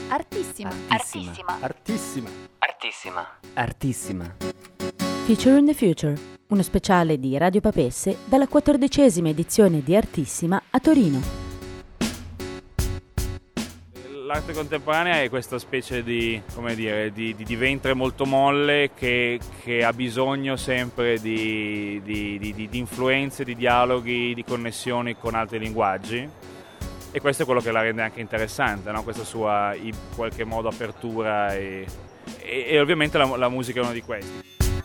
Artissima. Artissima. Artissima. Artissima. Artissima. Feature in the Future, uno speciale di Radio Papesse dalla 14ª edizione di Artissima a Torino. L'arte contemporanea è questa specie di ventre molto molle che ha bisogno sempre di influenze, di dialoghi, di connessioni con altri linguaggi, e questo è quello che la rende anche interessante, no? Questa sua in qualche modo apertura e ovviamente la musica è uno di questi.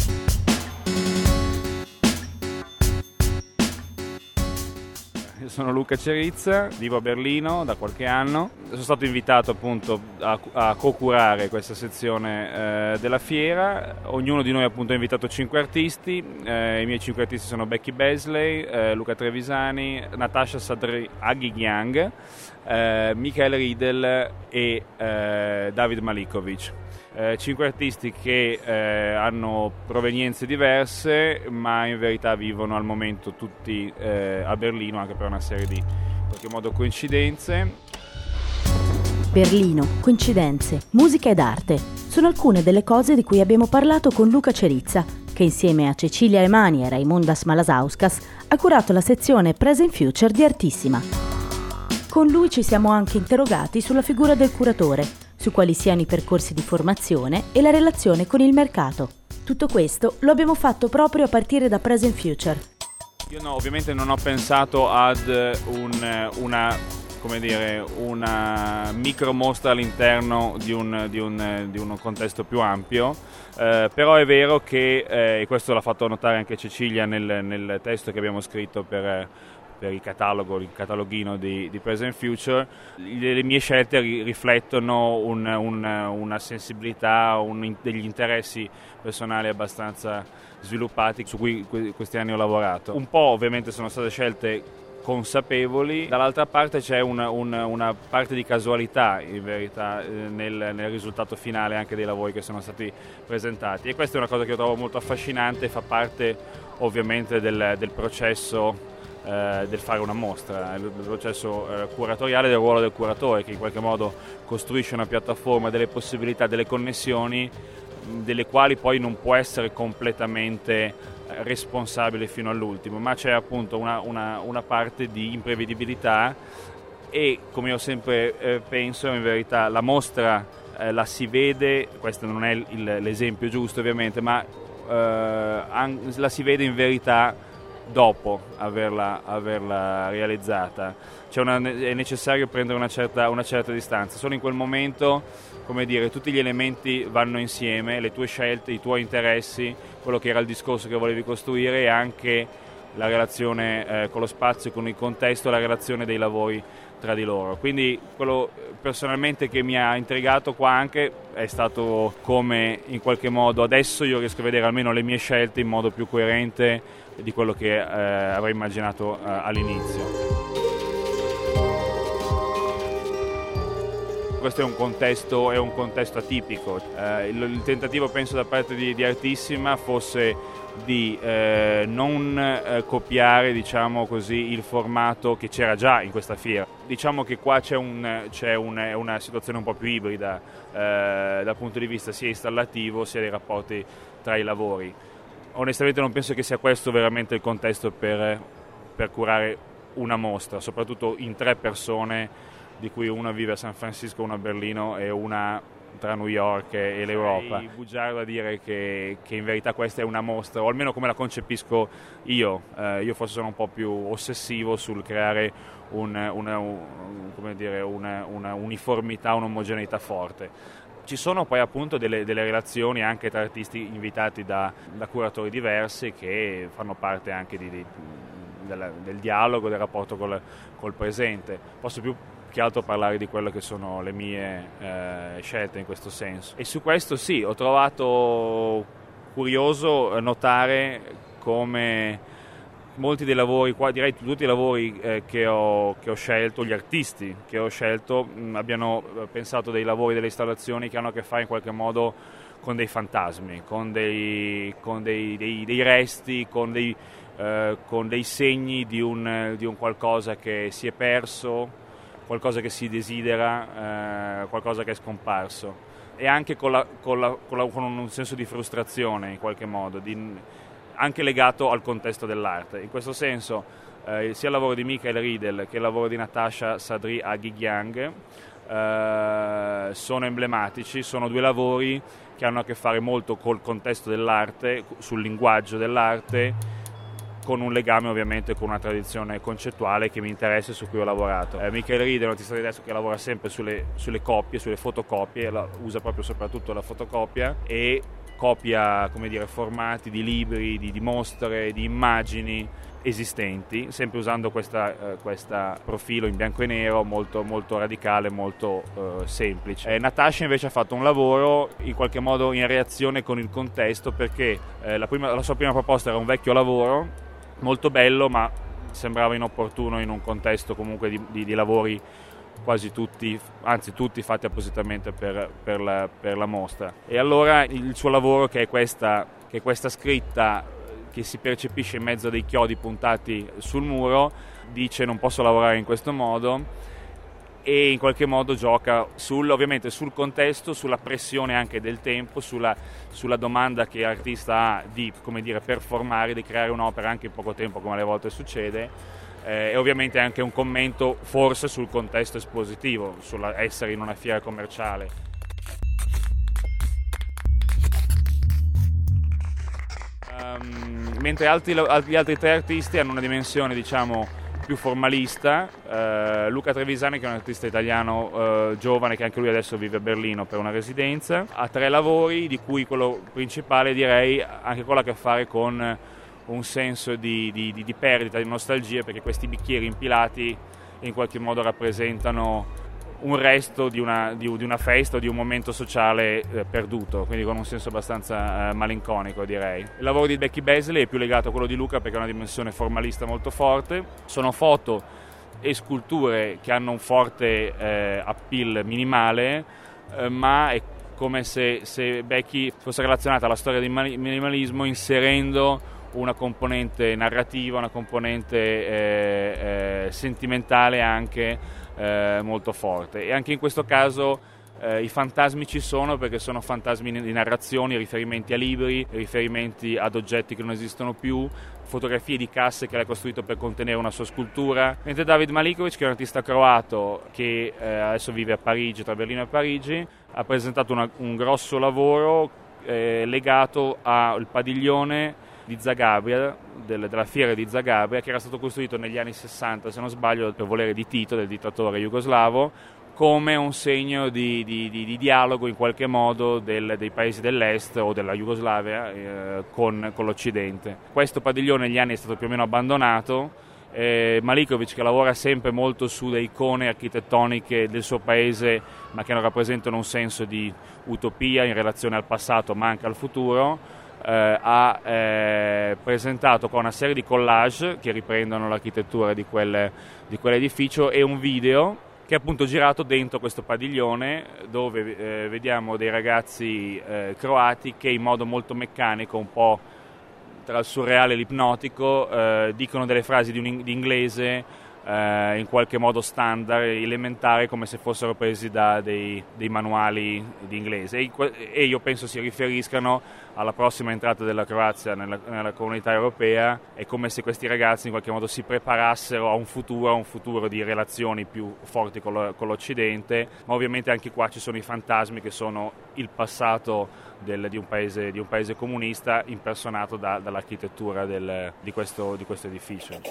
Io sono Luca Cerizza, vivo a Berlino da qualche anno. Sono stato invitato appunto a co-curare questa sezione della fiera. Ognuno di noi appunto ha invitato 5 artisti. I miei 5 artisti sono Becky Beasley, Luca Trevisani, Natasha Sadri Aghighiang, Michael Riedel e David Malikovic. 5 artisti che hanno provenienze diverse, ma in verità vivono al momento tutti a Berlino, anche per una serie di in qualche modo coincidenze. Berlino, coincidenze, musica ed arte sono alcune delle cose di cui abbiamo parlato con Luca Cerizza, che insieme a Cecilia Alemani e Raimundas Malasauskas ha curato la sezione Present Future di Artissima. Con lui ci siamo anche interrogati sulla figura del curatore, su quali siano i percorsi di formazione e la relazione con il mercato. Tutto questo lo abbiamo fatto proprio a partire da Present Future. Io ovviamente non ho pensato ad una micro mostra all'interno di un contesto più ampio, però è vero che, e questo l'ha fatto notare anche Cecilia nel testo che abbiamo scritto per il cataloghino di Present Future, le mie scelte riflettono una sensibilità, degli interessi personali abbastanza sviluppati su cui questi anni ho lavorato. Un po' ovviamente sono state scelte consapevoli, dall'altra parte c'è una parte di casualità in verità nel risultato finale anche dei lavori che sono stati presentati, e questa è una cosa che io trovo molto affascinante, fa parte ovviamente del processo del fare una mostra, del processo curatoriale, del ruolo del curatore, che in qualche modo costruisce una piattaforma, delle possibilità, delle connessioni, delle quali poi non può essere completamente responsabile fino all'ultimo, ma c'è appunto una parte di imprevedibilità, e come io sempre penso, in verità la mostra la si vede, questo non è l'esempio giusto ovviamente, ma la si vede in verità dopo averla realizzata. È necessario prendere una certa distanza. Solo in quel momento, come dire, tutti gli elementi vanno insieme, le tue scelte, i tuoi interessi, quello che era il discorso che volevi costruire, e anche la relazione con lo spazio, con il contesto, la relazione dei lavori tra di loro. Quindi quello personalmente che mi ha intrigato qua anche è stato come in qualche modo adesso io riesco a vedere almeno le mie scelte in modo più coerente di quello che avrei immaginato all'inizio. Questo è un contesto atipico. Il tentativo, penso, da parte di Artissima fosse di non copiare, diciamo così, il formato che c'era già in questa fiera. Diciamo che qua c'è una situazione un po' più ibrida dal punto di vista sia installativo sia dei rapporti tra i lavori. Onestamente non penso che sia questo veramente il contesto per curare una mostra, soprattutto in 3 persone, di cui una vive a San Francisco, una a Berlino e una tra New York e l'Europa. È bugiardo a dire che in verità questa è una mostra, o almeno come la concepisco io. Io forse sono un po' più ossessivo sul creare una uniformità, un'omogeneità forte. Ci sono poi appunto delle relazioni anche tra artisti invitati da curatori diversi, che fanno parte anche del dialogo, del rapporto col presente. Posso più che altro parlare di quello che sono le mie scelte in questo senso. E su questo sì, ho trovato curioso notare come molti dei lavori, qua direi tutti i lavori che ho scelto, gli artisti che ho scelto, abbiano pensato dei lavori, delle installazioni che hanno a che fare in qualche modo con dei fantasmi, con dei resti, con dei segni di un qualcosa che si è perso, qualcosa che si desidera, qualcosa che è scomparso, e anche con un senso di frustrazione in qualche modo, anche legato al contesto dell'arte. In questo senso sia il lavoro di Michael Riedel che il lavoro di Natasha Sadri Aghigyang sono emblematici, sono due lavori che hanno a che fare molto col contesto dell'arte, sul linguaggio dell'arte, con un legame ovviamente con una tradizione concettuale che mi interessa e su cui ho lavorato. Michael Riedel è un artista tedesco che lavora sempre sulle coppie, sulle fotocopie, usa proprio soprattutto la fotocopia e copia, come dire, formati di libri, di mostre, di immagini esistenti, sempre usando questo profilo in bianco e nero molto, molto radicale, molto semplice. Natasha invece ha fatto un lavoro in qualche modo in reazione con il contesto, perché la sua prima proposta era un vecchio lavoro molto bello, ma sembrava inopportuno in un contesto comunque di lavori quasi tutti, anzi tutti fatti appositamente per la mostra. E allora il suo lavoro, che è questa scritta che si percepisce in mezzo a dei chiodi puntati sul muro, dice: non posso lavorare in questo modo, e in qualche modo gioca ovviamente sul contesto, sulla pressione anche del tempo, sulla domanda che l'artista ha di, come dire, performare, di creare un'opera anche in poco tempo, come alle volte succede, e ovviamente anche un commento forse sul contesto espositivo, sulla essere in una fiera commerciale. Mentre gli altri tre artisti hanno una dimensione, diciamo, più formalista. Luca Trevisani, che è un artista italiano giovane, che anche lui adesso vive a Berlino per una residenza, ha 3 lavori, di cui quello principale, direi, anche quello ha a che fare con un senso di perdita, di nostalgia, perché questi bicchieri impilati in qualche modo rappresentano un resto di una festa o di un momento sociale perduto, quindi con un senso abbastanza malinconico, direi. Il lavoro di Becky Beasley è più legato a quello di Luca, perché ha una dimensione formalista molto forte. Sono foto e sculture che hanno un forte appeal minimale, ma è come se Becky fosse relazionata alla storia del minimalismo inserendo una componente narrativa, una componente sentimentale anche molto forte. E anche in questo caso i fantasmi ci sono, perché sono fantasmi di narrazioni, riferimenti a libri, riferimenti ad oggetti che non esistono più, fotografie di casse che l'ha costruito per contenere una sua scultura. Mentre David Malinkovic, che è un artista croato che adesso vive a Parigi, tra Berlino e Parigi, ha presentato un grosso lavoro legato al padiglione di Zagabria, della fiera di Zagabria, che era stato costruito negli anni 60, se non sbaglio, per volere di Tito, del dittatore jugoslavo, come un segno di dialogo in qualche modo dei paesi dell'est o della Jugoslavia con l'Occidente. Questo padiglione negli anni è stato più o meno abbandonato. Malinkovic, che lavora sempre molto sulle icone architettoniche del suo paese, ma che non rappresentano un senso di utopia in relazione al passato ma anche al futuro, ha presentato con una serie di collage che riprendono l'architettura di quell'edificio e un video che è appunto girato dentro questo padiglione, dove vediamo dei ragazzi croati che in modo molto meccanico, un po' tra il surreale e l'ipnotico, dicono delle frasi di inglese in qualche modo standard, elementare, come se fossero presi da dei manuali di inglese, e io penso si riferiscano alla prossima entrata della Croazia nella comunità europea. È come se questi ragazzi in qualche modo si preparassero a un futuro di relazioni più forti con l'Occidente, ma ovviamente anche qua ci sono i fantasmi, che sono il passato di un paese comunista, impersonato dall'architettura di questo edificio.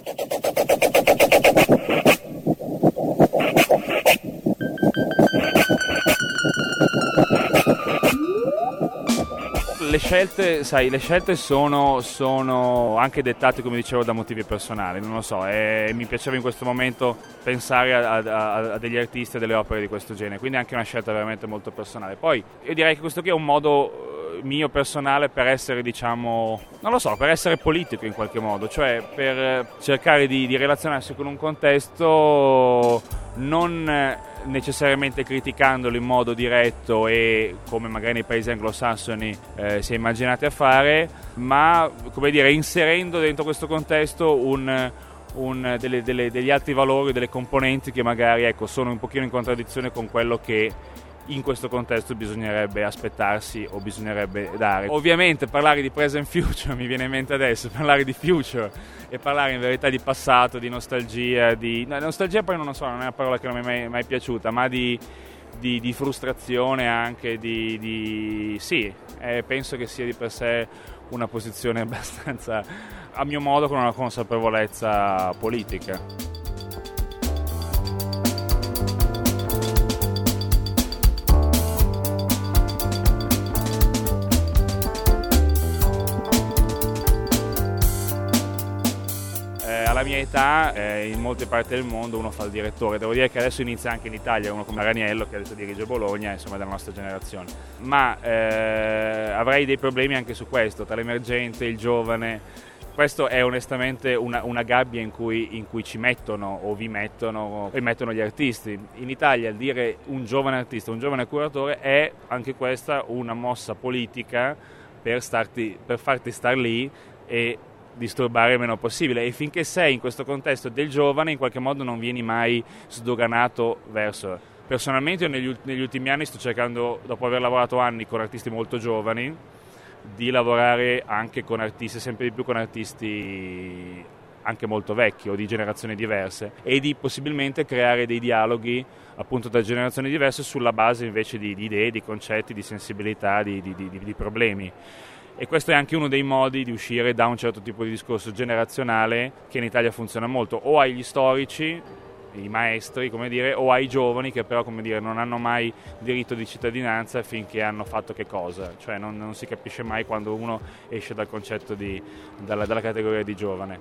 Le scelte sono anche dettate, come dicevo, da motivi personali, non lo so, e mi piaceva in questo momento pensare a degli artisti e delle opere di questo genere, quindi anche una scelta veramente molto personale. Poi io direi che questo qui è un modo mio personale per essere, diciamo, non lo so, per essere politico in qualche modo, cioè per cercare di relazionarsi con un contesto non necessariamente criticandolo in modo diretto e come magari nei paesi anglosassoni si è immaginati a fare, ma, come dire, inserendo dentro questo contesto degli altri valori, delle componenti che magari sono un pochino in contraddizione con quello che in questo contesto bisognerebbe aspettarsi o bisognerebbe dare. Ovviamente parlare di present future mi viene in mente adesso, parlare di future e parlare in verità di passato, di nostalgia, nostalgia poi non so, non è una parola che non mi è mai piaciuta, ma di frustrazione anche, sì, penso che sia di per sé una posizione abbastanza, a mio modo, con una consapevolezza politica. Alla mia età, in molte parti del mondo uno fa il direttore. Devo dire che adesso inizia anche in Italia uno come Raniello, che adesso dirige Bologna, insomma, della nostra generazione. Ma avrei dei problemi anche su questo, tra l'emergente, il giovane. Questo è onestamente una gabbia in cui ci mettono o vi mettono gli artisti. In Italia dire un giovane artista, un giovane curatore è anche questa una mossa politica per farti star lì e disturbare il meno possibile, e finché sei in questo contesto del giovane in qualche modo non vieni mai sdoganato verso. Personalmente io negli ultimi anni sto cercando, dopo aver lavorato anni con artisti molto giovani, di lavorare anche con artisti, sempre di più con artisti anche molto vecchi o di generazioni diverse, e di possibilmente creare dei dialoghi appunto tra generazioni diverse sulla base invece di idee, di concetti, di sensibilità, di problemi. E questo è anche uno dei modi di uscire da un certo tipo di discorso generazionale che in Italia funziona molto, o ai gli storici, i maestri, come dire, o ai giovani che però, come dire, non hanno mai diritto di cittadinanza finché hanno fatto che cosa, cioè non si capisce mai quando uno esce dal concetto dalla categoria di giovane.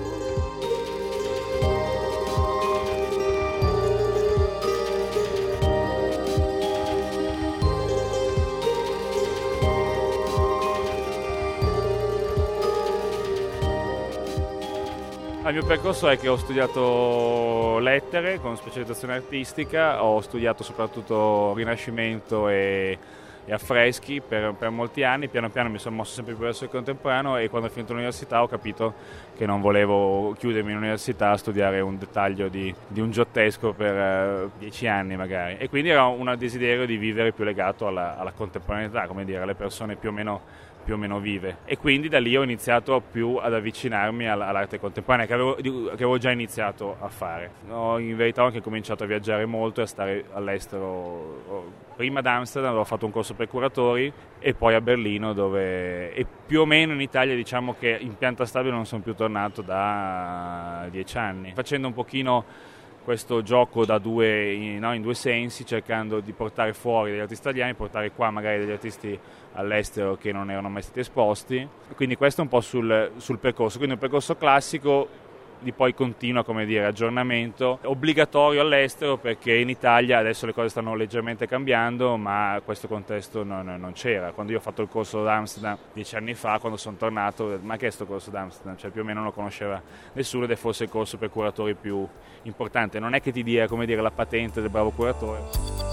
Il mio percorso è che ho studiato lettere con specializzazione artistica, ho studiato soprattutto Rinascimento e affreschi per molti anni, piano piano mi sono mosso sempre più verso il contemporaneo, e quando ho finito l'università ho capito che non volevo chiudermi in università a studiare un dettaglio di un giottesco per 10 anni magari, e quindi era un desiderio di vivere più legato alla contemporaneità, come dire, alle persone più o meno vive, e quindi da lì ho iniziato più ad avvicinarmi all'arte contemporanea che avevo già iniziato a fare. In verità ho anche cominciato a viaggiare molto e a stare all'estero, prima ad Amsterdam dove ho fatto un corso per curatori e poi a Berlino, e più o meno in Italia diciamo che in pianta stabile non sono più tornato da 10 anni, facendo un pochino questo gioco in due sensi, cercando di portare fuori degli artisti italiani, portare qua magari degli artisti all'estero che non erano mai stati esposti. Quindi questo è un po' sul percorso, quindi un percorso classico di poi continua, come dire, aggiornamento, obbligatorio all'estero, perché in Italia adesso le cose stanno leggermente cambiando, ma questo contesto non c'era. Quando io ho fatto il corso ad Amsterdam 10 anni fa, quando sono tornato, ho detto, ma che è sto corso ad Amsterdam? Cioè più o meno non lo conosceva nessuno ed è forse il corso per curatori più importante. Non è che ti dia, come dire, la patente del bravo curatore.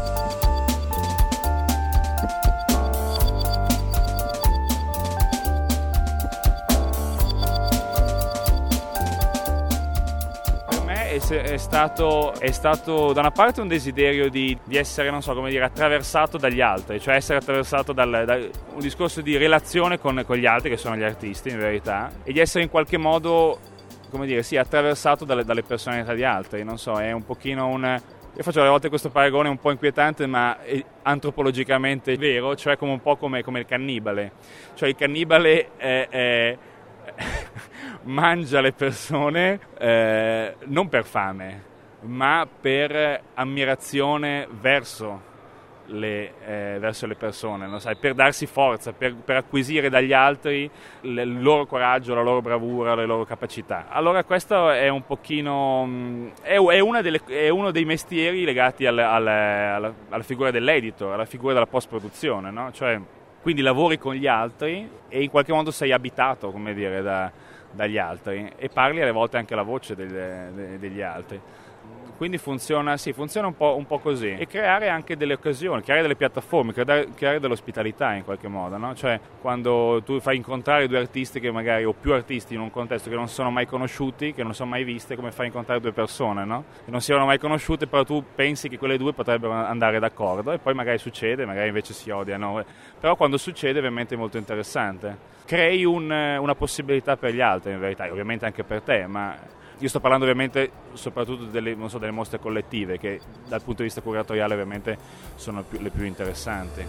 È stato da una parte un desiderio di essere, non so come dire, attraversato dagli altri, cioè essere attraversato da un discorso di relazione con gli altri, che sono gli artisti in verità, e di essere in qualche modo, come dire, sì, attraversato dalle personalità di altri. Non so, è un pochino io faccio alle volte questo paragone un po' inquietante, ma è antropologicamente vero, cioè un po' come il cannibale. Cioè il cannibale mangia le persone non per fame, ma per ammirazione verso le persone, non sai, per darsi forza, per acquisire dagli altri il loro coraggio, la loro bravura, le loro capacità. Allora questo è un pochino è uno dei mestieri legati alla figura dell'editor, alla figura della post-produzione, no? Cioè, quindi lavori con gli altri e in qualche modo sei abitato, come dire, dagli altri, e parli alle volte anche la voce degli altri. Quindi funziona un po' così. E creare anche delle occasioni, creare delle piattaforme, creare dell'ospitalità in qualche modo, no? Cioè quando tu fai incontrare due artisti che magari, o più artisti in un contesto che non sono mai conosciuti, che non sono mai viste, come fai incontrare due persone, no? Che non siano mai conosciute, però tu pensi che quelle due potrebbero andare d'accordo e poi magari succede, magari invece si odiano. Però quando succede ovviamente è molto interessante. Crei una possibilità per gli altri in verità, ovviamente anche per te, ma io sto parlando ovviamente soprattutto delle mostre collettive che dal punto di vista curatoriale ovviamente sono le più interessanti.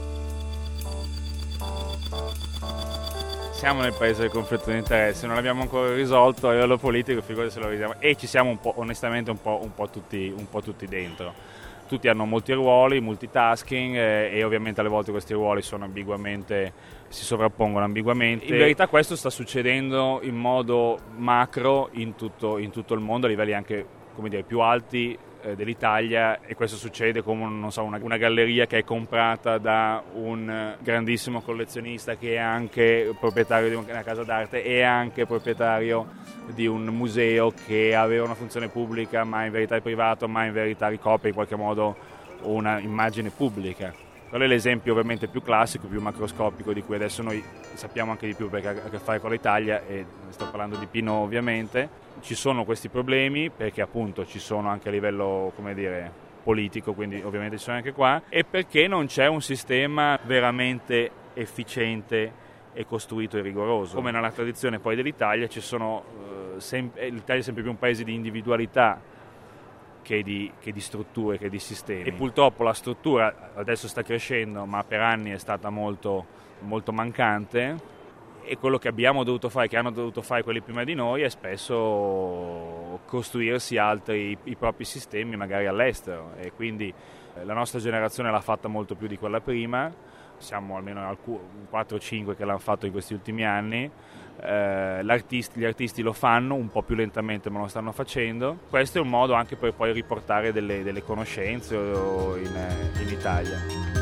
Siamo nel paese del conflitto di interessi, non l'abbiamo ancora risolto a livello politico, figurati se lo vediamo, e ci siamo un po', onestamente un po' tutti dentro. Tutti hanno molti ruoli, multitasking e ovviamente alle volte questi ruoli sono si sovrappongono ambiguamente. In verità questo sta succedendo in modo macro in tutto il mondo a livelli anche, come dire, più alti dell'Italia, e questo succede come una galleria che è comprata da un grandissimo collezionista che è anche proprietario di una casa d'arte e anche proprietario di un museo che aveva una funzione pubblica ma in verità è privato, ma in verità ricopre in qualche modo una immagine pubblica. Quello è l'esempio ovviamente più classico, più macroscopico, di cui adesso noi sappiamo anche di più perché ha a che fare con l'Italia, e sto parlando di Pino ovviamente. Ci sono questi problemi perché appunto ci sono anche a livello, come dire, politico, quindi ovviamente ci sono anche qua, e perché non c'è un sistema veramente efficiente e costruito e rigoroso. Come nella tradizione poi dell'Italia l'Italia è sempre più un paese di individualità che di strutture, che di sistemi, e purtroppo la struttura adesso sta crescendo ma per anni è stata molto, molto mancante, e quello che abbiamo dovuto fare, che hanno dovuto fare quelli prima di noi, è spesso costruirsi i propri sistemi magari all'estero, e quindi la nostra generazione l'ha fatta molto più di quella prima. Siamo almeno 4-5 che l'hanno fatto in questi ultimi anni. Gli artisti lo fanno un po' più lentamente, ma lo stanno facendo. Questo è un modo anche per poi riportare delle conoscenze in Italia.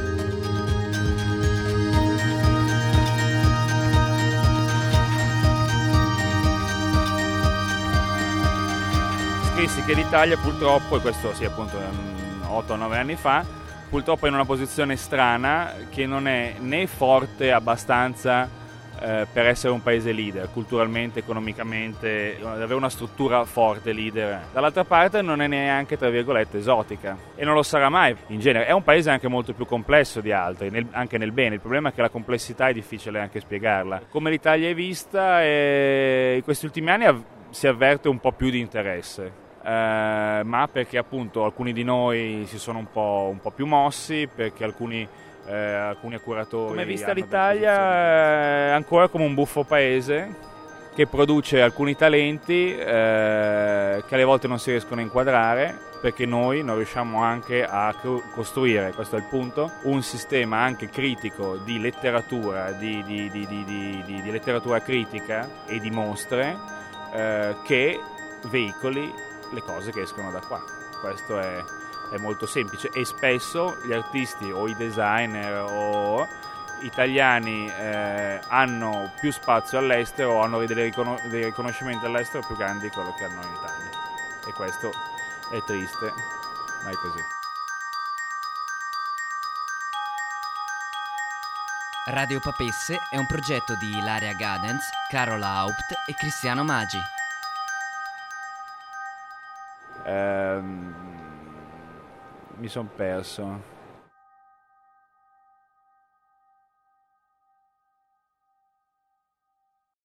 Scrissi che l'Italia purtroppo, e questo sì appunto 8-9 anni fa, purtroppo è in una posizione strana, che non è né forte abbastanza per essere un paese leader, culturalmente, economicamente, avere una struttura forte leader. Dall'altra parte non è neanche, tra virgolette, esotica, e non lo sarà mai in genere. È un paese anche molto più complesso di altri, anche nel bene. Il problema è che la complessità è difficile anche spiegarla. Come l'Italia è vista, in questi ultimi anni si avverte un po' più di interesse. Ma perché appunto alcuni di noi si sono un po' più mossi, perché alcuni accuratori. Come è vista l'Italia ancora come un buffo paese che produce alcuni talenti che alle volte non si riescono a inquadrare, perché noi non riusciamo anche a costruire, questo è il punto, un sistema anche critico di letteratura, di letteratura critica e di mostre che veicoli le cose che escono da qua. Questo è molto semplice, e spesso gli artisti o i designer o italiani hanno più spazio all'estero, o hanno dei riconoscimenti all'estero più grandi di quello che hanno in Italia, e questo è triste, ma è così. Radio Papesse è un progetto di Ilaria Gadens, Carola Haupt e Cristiano Maggi. Mi son perso.